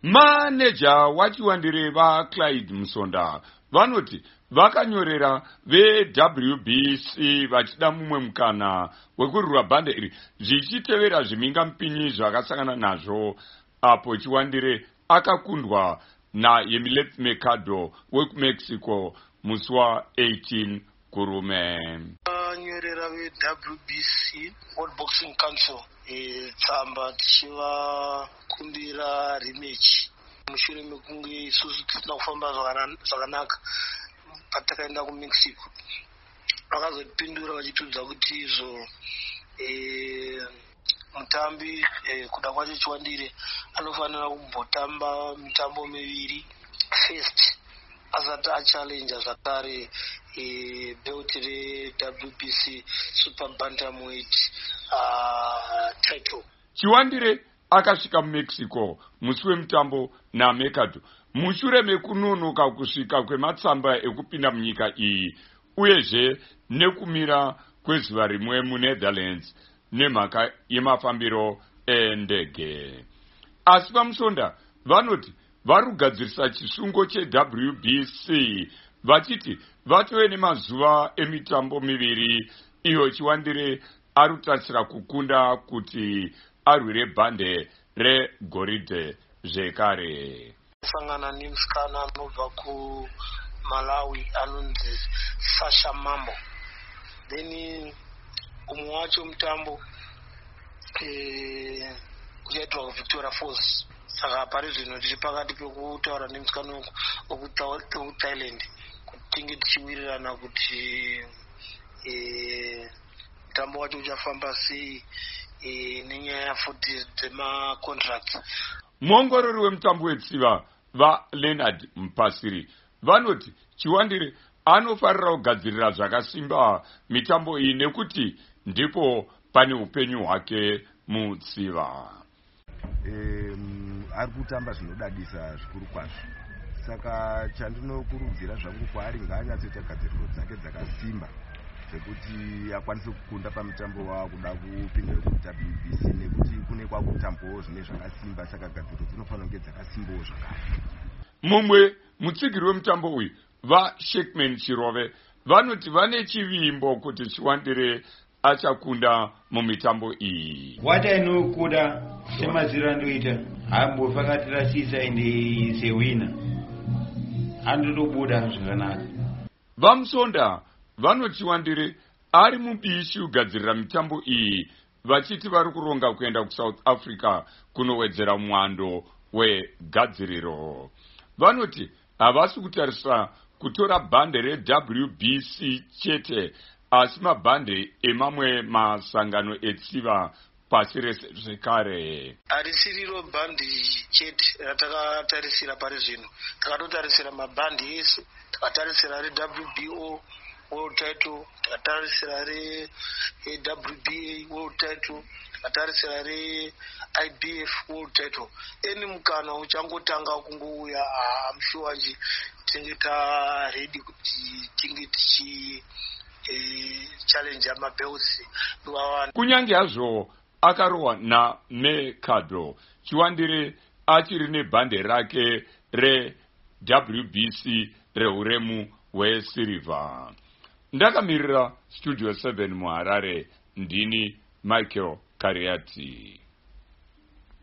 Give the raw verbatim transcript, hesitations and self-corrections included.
Maneja wachiwandire vaClyde Musonda vanoti vakanyorera ve-W B C vachida mumwe mukana wekurwira bhande iri zvichitevera zvimhingamupinyi zvakasangana nazvo apo Chiwandire akakundwa naYemileth Mercado wekumexico musi wa-eighteen kurume. Nyorera ve-W B C World Boxing Council tsamba tichivakumbira rematch mushure mekunge isusu tisina kufamba zvakanaka patakaenda kumexico. Vakazotipindura vachitudza kuti izvo mutambi kuda kwacho Chiwandire anofanira kumbotamba mitambo miviri first asati achallenja zvakare belt re-W B C super bantamweight uh, title. Chiwandire akasvika mumexico musi wemutambo naMercado mushure mekunonoka kusvika kwematsamba ekupinda munyika iyi uyezve nekumira kwezuva rimwe muNetherlands nemhaka yemafambiro endege. Asi vaMusonda vanoti vari kugadzirisa chisungo che-W B C vachiti vatove nemazuva emitambo miviri iyo Chiwandire ari kutarisira kukunda kuti arwire bhande regoridhe zvekare. Sangana nemusikana anobva kuMalawi anonzi Sasha Mambo. Then umwe wacho mutambo uchaitwa kuVictoria Falls. Saka pari zvino tiri pakati pekutaura nemusikana wekuThailand kuti tinge tichiwirirana kuti mutambo wacho uchafamba sei nenyaya futi dzemacontracts. Muongorori wemutambo wetsiva vaLeonard Mpasiri vanoti Chiwandire anofarira kugadzirira zvakasimba mitambo iyi nekuti ndipo pane upenyu hwake mutsiva. Um, ari kutamba zvinodadisa zvikuru kwazvo. Saka chandinokurudzira zvangu kwaari ngaanyatsoita gadziriro dzake dzakasimba zvekuti akwanise kukunda pamutambo wakuda kupinda ku-W B C nekuti kune kwakutambawo zvine zvakasimba, saka gadziriro dzinofanira kunge dzakasimbawo zvakare. Mumwe mutsigiri wemutambo uyu vaSheckman Chirove vanoti vane chivimbo kuti Chiwandire achakunda mumitambo iyi. What I know kuda semaziro andoita ambofakatirasisa ende sewina andotobuda zvakanaka. VaMusonda vanoti Chiwandire ari mubishi kugadzirira mitambo iyi vachiti vari kuronga kuenda kuSouth Africa kunowedzera mwando wegadziriro. Vanoti havasi kutarisa kutora bhande re-W B C chete asi mabhande emamwe masangano etsiva pasi rese zvekare. Harisiriro bhandi chete ratakatarisira pari zvino, takatotarisira mabhandi ese, takatarisira re-W B O World Title, takatarisira re-W B A World Title, takatarisira re-I B F World Title. Eni mukana uchangotanga kungouya, I'm sure nji tinge ta ready kuti tinge tichi challenge amabelts. Kunyange hazvo akarohwa naMercado, Chiwandire achiri nebhande rake re-W B C reuremu hwesirivha. Ndakamirira Studio seven muHarare, ndini Michael Kariati.